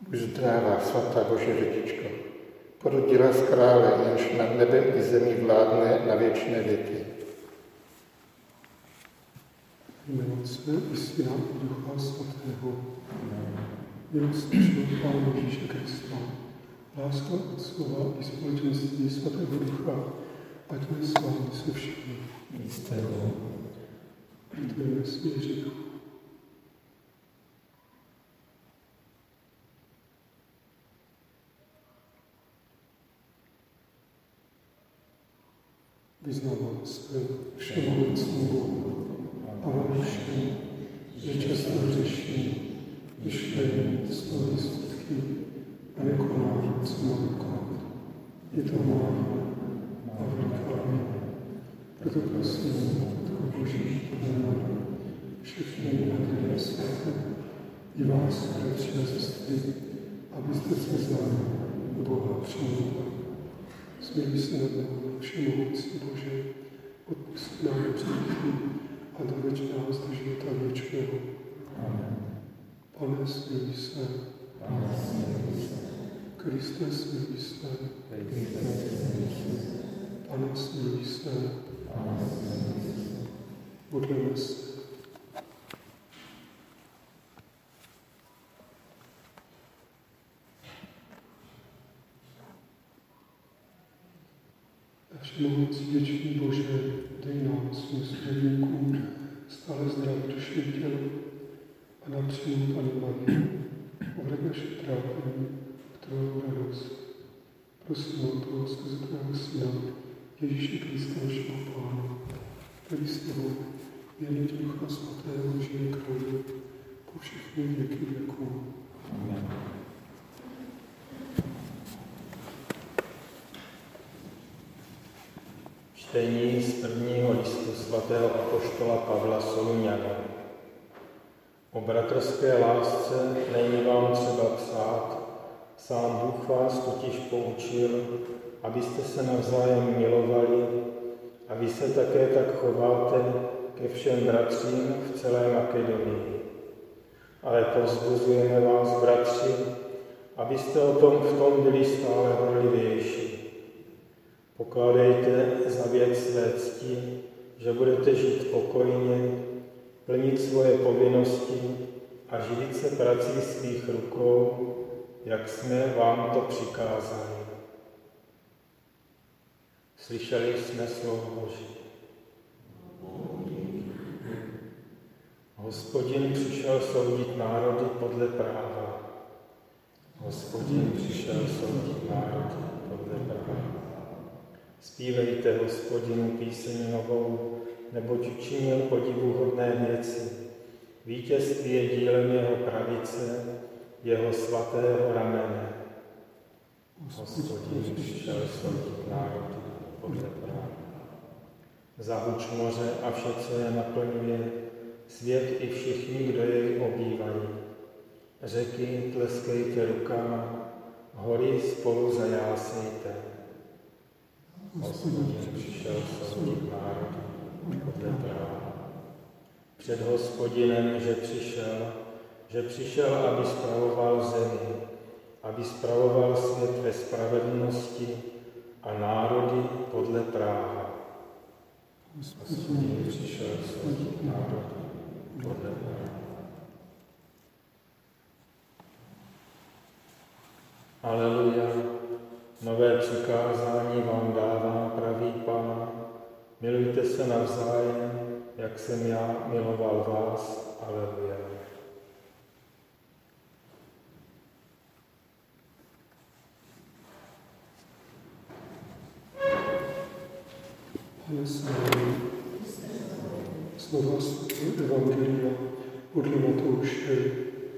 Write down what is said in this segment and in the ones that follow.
Buď zdrává, svatá Boží rodičko, porodila z krále, jenž nad nebem i zemí vládne na věčné věky. Jméno Otce i Syna i Ducha Svatého. Milosrdného Pána Ježíše Krista, láska Otcova i společenství Svatého Ducha, ať je s vámi se všemi. Litujeme svých hříchů. Vyznávám se všemohoucímu Bohu a vám všem, že často hřeším, myšlení, slovy, skutky a nekonám, co mám konat. Je to má a velká vina. Proto prosím, Matko Boží, podaná, všechny anděle svaté, i vás, bratři a sestry, abyste se vzali Boha přijmuli. Smiluj se nad námi, všemohoucí Bože, odpusť nám hříchy a doveď nás do života věčného. Amen. Pane, smiluj se. Kriste, smiluj se. Pane, smiluj se. Modlíme se. Všemohoucí věčný Bože, dej nám svým svědníkům stále zdraví duši i tělo a napřímo Panu Marii, obrať naše trápení, kterou radost. Prosím o to skrze tvého Syna, Ježíše Krista, našeho Pána, který s tebou věrně Ducha Svatého žije králi po všechny věky věků. Amen. Čtení z prvního listu svatého apoštola Pavla Solunianům. O bratrské lásce není vám třeba psát, sám Bůh vás totiž poučil, abyste se navzájem milovali a vy se také tak chováte ke všem bratřím v celé Makedonii. Ale povzbuzujeme vás, bratři, abyste o tom v tom byli stále horlivější. Pokládejte za věc své cti, že budete žít pokojně, plnit svoje povinnosti a živit se prací svých rukou, jak jsme vám to přikázali. Slyšeli jsme slovo Boží. Hospodin přišel soudit národy podle práva. Hospodin přišel soudit národy podle práva. Zpívejte Hospodinu píseň novou, neboť učinil podivuhodné věci. Vítězství je dílem jeho pravice, jeho svatého ramene. Hospodin přišel soudit národy podle práva. Zahuč moře a vše, co je naplňuje, svět i všichni, kdo jej obývají. Řeky tleskejte rukama, hory spolu zajásejte. Hospodin přišel soudit národy podle práva. Před Hospodinem, že přišel, aby spravoval zemi, aby spravoval svět ve spravedlnosti a národy podle práva. Hospodin přišel soudit národy podle práva. Aleluja. Nové přikázání vám dává, pravý Pán. Milujte se navzájem, jak jsem já miloval vás. Aleluja. Pane Svatý, slova svatého Evangelia podle Matouše.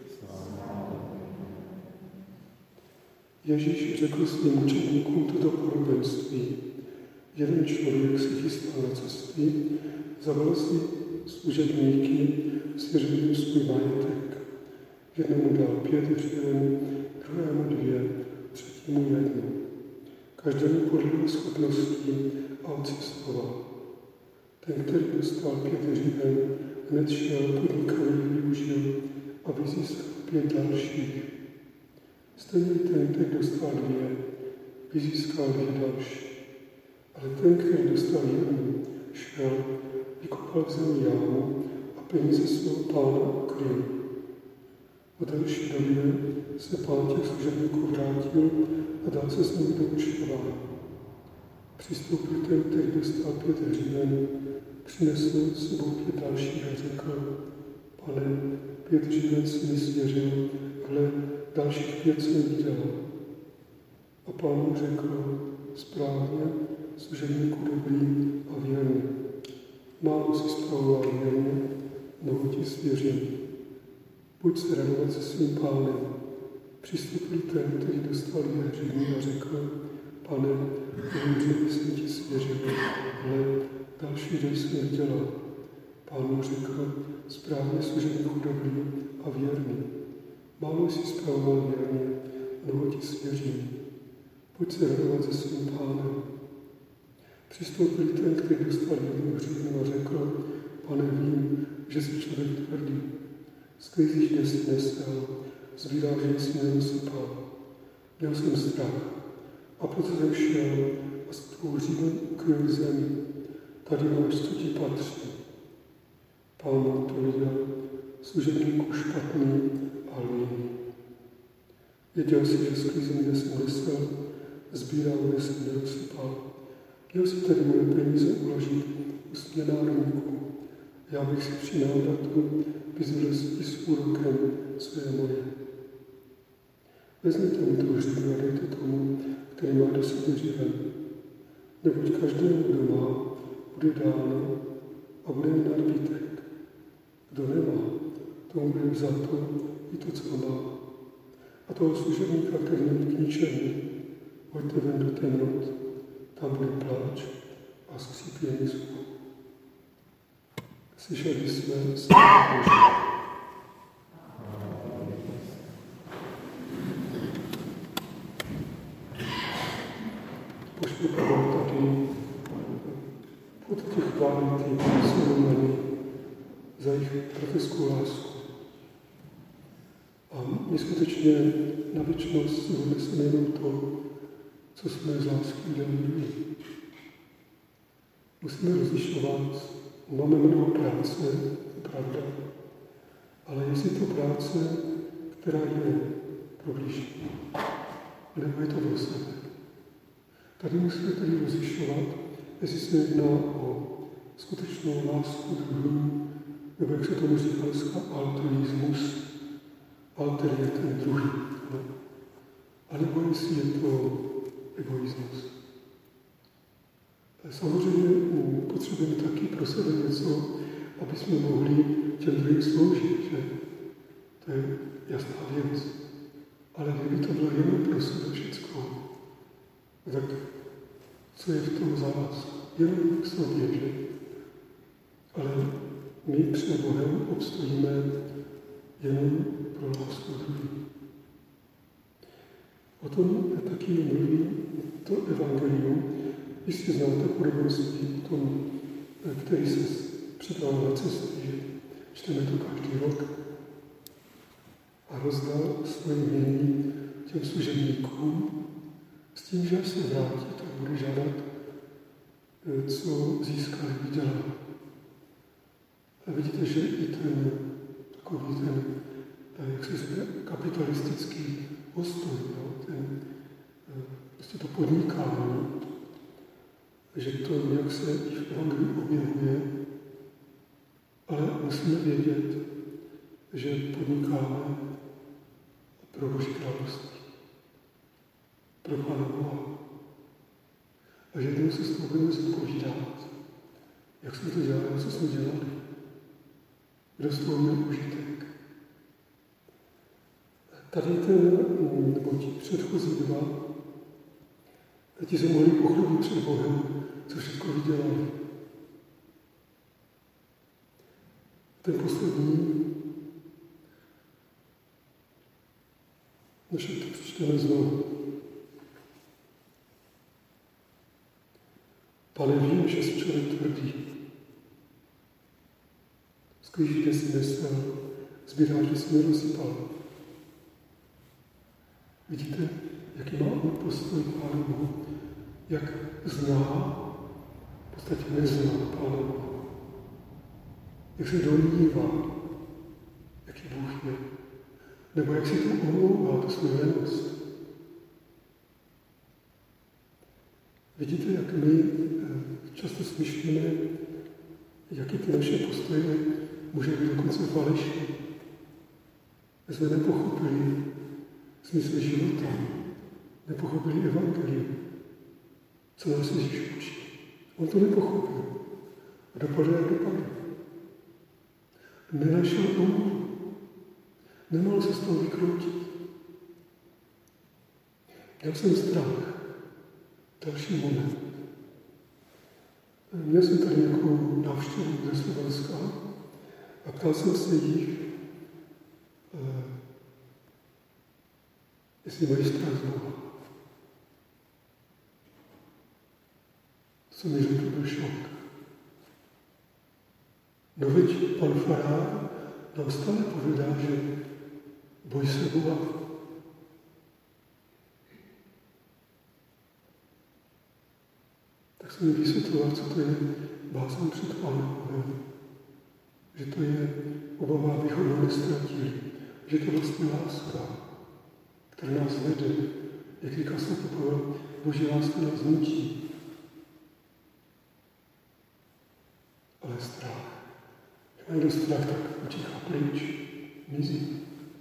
Ježíš řekl svým učeníkům toto podobenství. Jeden člověk se chystal na cestě, zavolal si služebníky, svěřil jim svůj majetek. Jednomu dal 5 dřeven, druhému 2, třetímu 1. Každému podle schopností a odcestoval. Ten, který dostal 5 dřeven, hned šel podnikavě využil a vyzískal 5 dalších. Stejně ten, který dostal 2, vyzískal 2 další. Ale ten, který dostal 1, šel, vykopal v zemi jámu a peníze svého pána ukryl. Po delší době se pán těch služebníků vrátil a dal se s nimi do učování. Přistoupil ten, který dostal 5 hříven, přinesl s sebou 5 dalších a řekl: Pane, 5 hříven si mi svěřil, ale dalších 5 jsem vydělal. A pán mu řekl: Správně, služebníku dobrý a věrný. Málo si spravoval věrně, mnoho ti svěřím. Pojď se radovat se svým pánem. Přistoupil ten, který dostal 2 hřídny a řekl: Pane, hřídny jsem ti svěřil, ale další den jsem vydělal. Pán mu řekl: Správně, služebníku dobrý a věrný. Málo si spravoval věrně, mnoho ti svěřím. Pojď se radovat se svým pánem. Přistoupil ten, který dostal 1 hřídnu a řekl: Pane, vím, že jsi člověk tvrdý. Sklízíš, kde jsi nesel, sbíráš, že jsi nevysypal. Měl jsem strach a proto jsem šel a s tvou hřídnou ukryl zemi. Tady máš, co ti patří. Pán mu odpověděl: Služebníku špatný a líný. Věděl si, že sklízím, kde jsem nesel, sbíral, kde jsem nevysypal. Měl si tedy moje peníze uložit u směnárníků. Já bych si při návratu vyzvedl s úrokem své moje. Vezměte mi tu hřídnu a dejte tomu, který má 10 hříven. Neboť každému, kdo má, bude dáno a bude mít nadbytek. Kdo nemá, tomu bude vzato i to, co má. A toho služebníka, který není k ničemu, hoďte ven do temnot, tam bude pláč a skřípění zubů. Slyšeli jsme slovo Boží. Apoštol Pavel tady pod těch chválí jsou Romany za jejich bratrskou lásku. A my skutečně na věčnost si odneseme jenom to, co jsme z lásky udělali druhý. Musíme rozlišovat, máme mnoho práce, to je pravda, ale jestli to práce, která je pro blížní, nebo je to pro sebe. Tady musíme tedy rozlišovat, jestli se jedná o skutečnou lásku druhým, nebo jak se tomu říká dneska, altruismus. Alter je ten druhý. A nebo jestli je to egoismus. Samozřejmě potřebujeme taky pro sebe něco, aby jsme mohli těm druhým sloužit, že? To je jasná věc. Ale kdyby to bylo jenom pro sebe všecko, tak co je v tom za vás? Jenom k sobě, že? Ale my před Bohem obstojíme jenom pro lásku druhým. O tom taky mluví to evangelium. Jistě znáte podobenství o tom, který se připravil na cestu, že čteme to každý rok. A rozdal svoje mění těm služebníkům s tím, že až se vrátí, tak bude žádat, co získali, vydělali. A vidíte, že i ten takový ten, jak se říká, kapitalistický postoj, no, ten, prostě to podnikání, že to nějak se i v evangeliu objevuje, ale musíme vědět, že podnikáme pro Boží království, pro Pána Boha. A že jednou se s toho budeme zodpovídat, jak jsme to dělali, co jsme dělali, kdo z toho měl užitek. Tady nebo ti předchozí dva, ti se mohli pochlubit před Bohem, co všechno vydělali. Ten poslední, než to přečteme znovu. Pane, vím, že jsi člověk tvrdý. Sklíží, kde jsi nesel, sbíráš, kde jsi nerozsypal. Vidíte, jaký má on postoj k Pánu Bohu, jak zná, v podstatě nezná Pána Boha. Jak se domnívá, jaký Bůh je. Nebo jak si to omlouvá, tu svou lenost. Vidíte, jak my často smýšlíme, jaký ty naše postoje může být dokonce falešné. My jsme nepochopili smysl života, nepochopili evangelium, co nás Ježíš učí. On to nepochopil. A dopadl, jak dopadl. Nenašel omluvu. Nemohl se z toho vykroutit. Měl jsem strach. Další moment. Měl jsem tady nějakou návštěvu ze Slovenska a ptal jsem se jich, jestli mají strach z Boha. Co mi řekl, byl šok. No veď pan farár nám stále povídá, že boj se Boha. Tak jsem mi vysvětloval, co to je bázeň před Pánem Bohem. Že to je obava, abychom ho nestratili. Že to vlastně láska, která nás vede. Jak říká svatý Pavel, Boží láska nás nutí. Ale strach. Když má někdo strach, tak utíká pryč, mizí.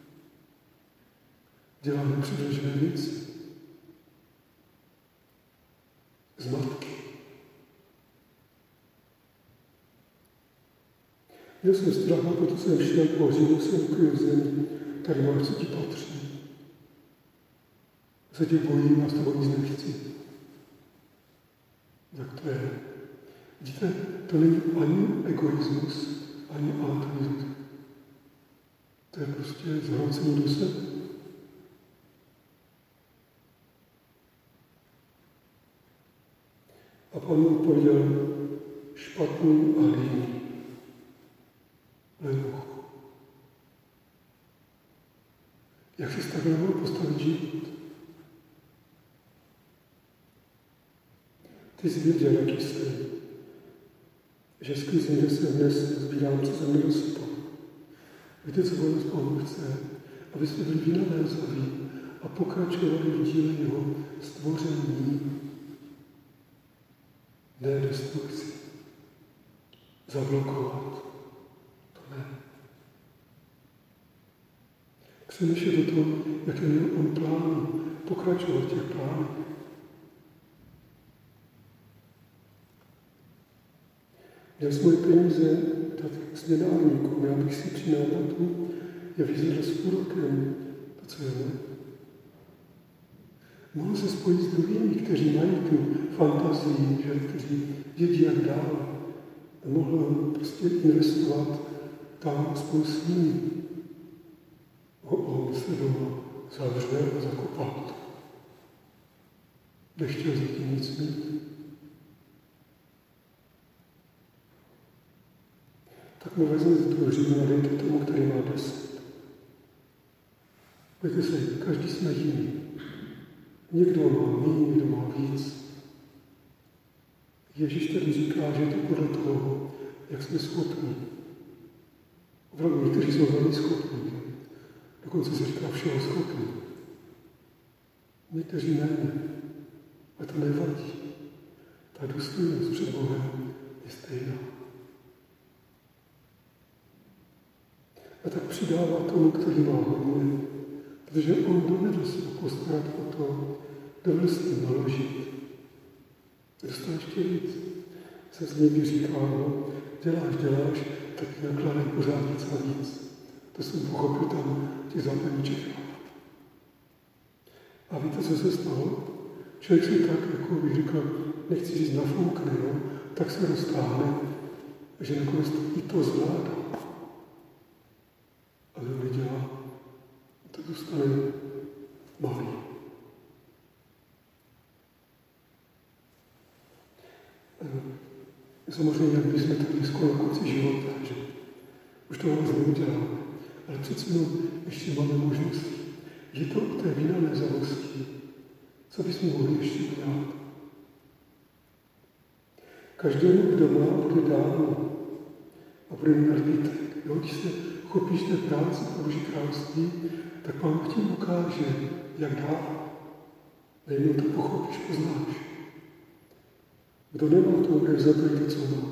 Dělá nepředložené věci. Zmatky. Měl jsem strach, a proto jsem šel po římu, jsem ukryl v zemi. Tady máš, co ti patří. Se tě bojím a s tebou nic nechci. Tak to je. Vidíte, to není ani egoismus, ani altruismus. To je prostě zhroucení do sebe. A Pán mu odpověděl, špatný a líný. Lenochu. Jak si takhle mohl postavit život? Ty jsi věděl, jaký jsem. Že skrz mě se dnes sbírám, co jsem nedosypal. Víte, co Bohu Pán chce? Aby jsme byli vynalézaví a pokračovali v díle jeho stvoření. Ne destrukci. Zablokovat. To ne. Přemýšlet o tom, jaké měl on plány, pokračovat v těch plánech. Měl jsme peníze dát směnárníkům, já bych si při návratu je vyzvedl s úrokem, to co je ne. Mohl se spojit s druhými, kteří mají tu fantazii, že, kteří vědí, jak dál. A mohl prostě investovat tam spolu s nimi. On se doma zavřel a zakopal to. Nechtěl s tím nic mít. Tak mu vezmete tu říjnu a dejte tomu, který má 10. Pojďte se, každý jsme jiný. Někdo má méně, někdo má víc. Ježíš tady říká, že je to podle toho, jak jsme schopní. Opravdu někteří jsou velmi schopní. Dokonce se říká všeho schopní. Někteří méně. Ale to nevadí. Ta důstojnost před Bohem je stejná. A tak přidává tomu, který má hodně, protože on dovedl se postarat o to, dovedl s tím naložit. Dostal ještě víc. Se z někdy říká, no, děláš, tak nakládej pořád víc a víc. To jsem pochopil tam v těch západních Čechách. A víte, co se stalo? Člověk si tak, jako bych říkal, nechci říct nafoukne, no, tak se roztáhne, že nakonec i to zvládá. A kdo nedělá, to dostane malý. Samozřejmě, jak bychom tady skoro na konci života, že už to vlastně neuděláme, ale přece jenom ještě máme možnosti. Je to o té vynalezenosti, co bychom mohli ještě dělat. Každému, kdo má, bude dáno a bude mít nadbytek. Když se chopíš té práce pro Boží království, tak Pán ti ukáže, jak dává. Nejenom to pochopíš, poznáš. Kdo nemá, to bude vzato to, co má.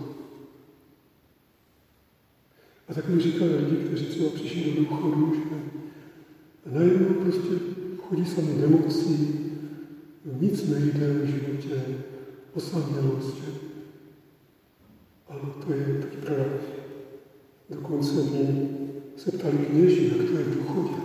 A tak mi říkali lidi, kteří třeba přišli do důchodu, že najednou prostě chodí sami nemocí, nic nejde v životě, osamělost. Ano, to je taky pravda. Dokonce mě se ptali kněží, jak to je v důchodě.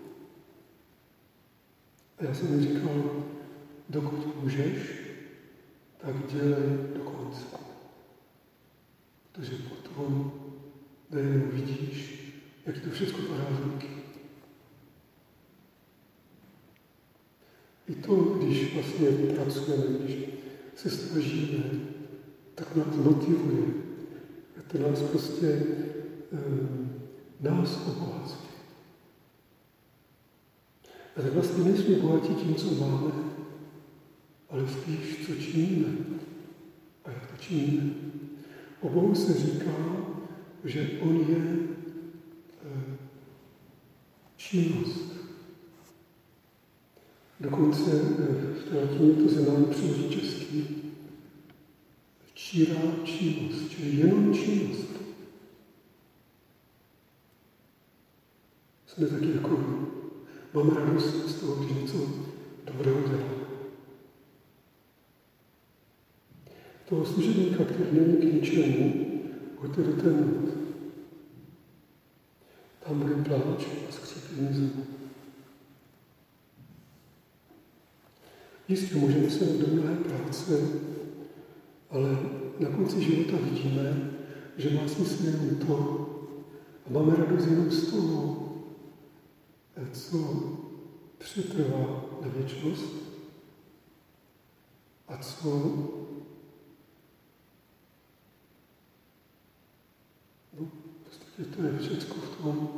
A já jsem mi říkal, dokud můžeš, tak dělej do konce. Protože potom nejenom vidíš, jak to všechno padá z ruky. I to, když vlastně pracujeme, když se snažíme, tak nás motivuje. To nás prostě nás obohacuje. A tak vlastně nejsme bohatí tím, co máme, ale spíš, co činíme. A jak to činíme? O Bohu se říká, že on je činnost. Dokonce v té latině to se nám přeloží česky čírá činnost, čili jenom činnost. Jsme taky jako, máme radost z toho, když něco dobrého děláme. Toho služebníka, který není k ničemu, hoďte do té noc. Tam bude pláč a skřípění zemu. Jistě, můžeme se do mnohé práce, ale na konci života vidíme, že má smysl jenom to a máme radost jenom z toho, co přetrvá na věčnost a co prostě to je všechno v tom,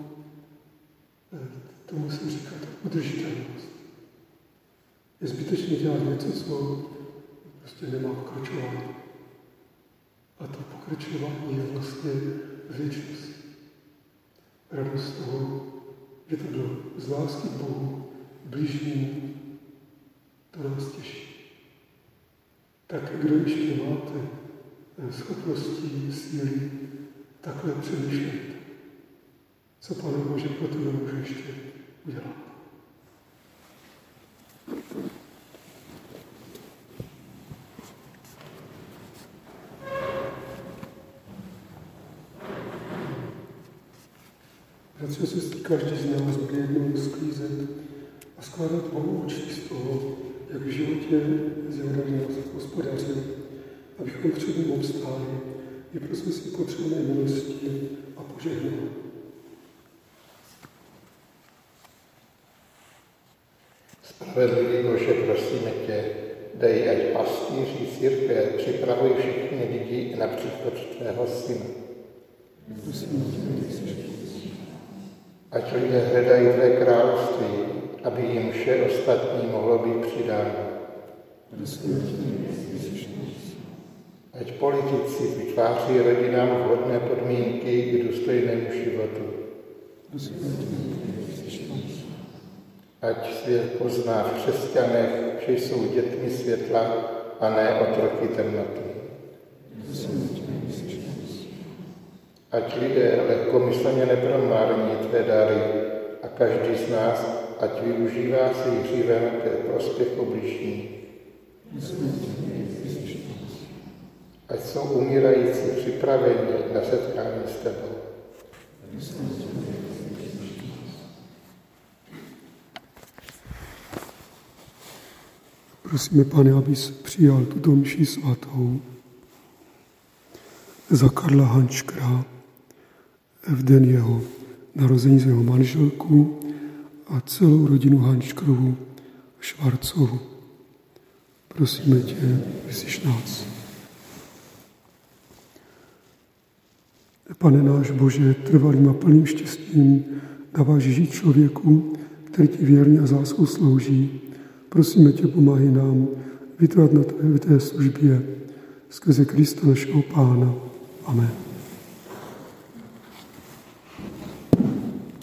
tomu se říká udržitelnost. Je zbytečně dělat něco, co prostě nemá pokračování. A to pokračování je vlastně věčnost. Radost toho, že to bylo z lásky k Bohu, bližní, to nás těší. Tak kdo ještě máte schopnosti, síly, takhle přemýšlejte. Co Pane Bože pro tebe může ještě udělat? Bratři a sestry, každý z nás bude jednou sklízet a skládat Bohu účty z toho, jak v životě z jeho daří nás hospodařil, abychom před ním obstáli, i prosím si potřebné milosti a požehnání. Spravedlivý Bože, prosíme tě, dej, ať pastýři církve připravují všechny lidi na příchod tvého syna. Ať lidé hledají tvé království, aby jim vše ostatní mohlo být přidáno. Ať politici vytváří rodinám vhodné podmínky k důstojnému životu. Ať svět pozná v křesťanech, že jsou dětmi světla a ne otroky temnoty. Ať lidé lehkomyslně nepromární tvé dary a každý z nás, ať využívá svých hříven ke prospěchu bližní. Ať jsou umírající připraveni na setkání s tebou. Prosíme, Pane, abys přijal tuto mši svatou za Karla Hančkra v den jeho narození, z jeho manželku a celou rodinu Hančkrovu Švarcovu. Prosíme tě, vyslyš nás. Pane náš Bože, trvalým a plným štěstím dáváš žít člověku, který ti věrně a s láskou slouží. Prosíme tě, pomáhej nám vytrvat na té službě skrze Krista našeho Pána. Amen.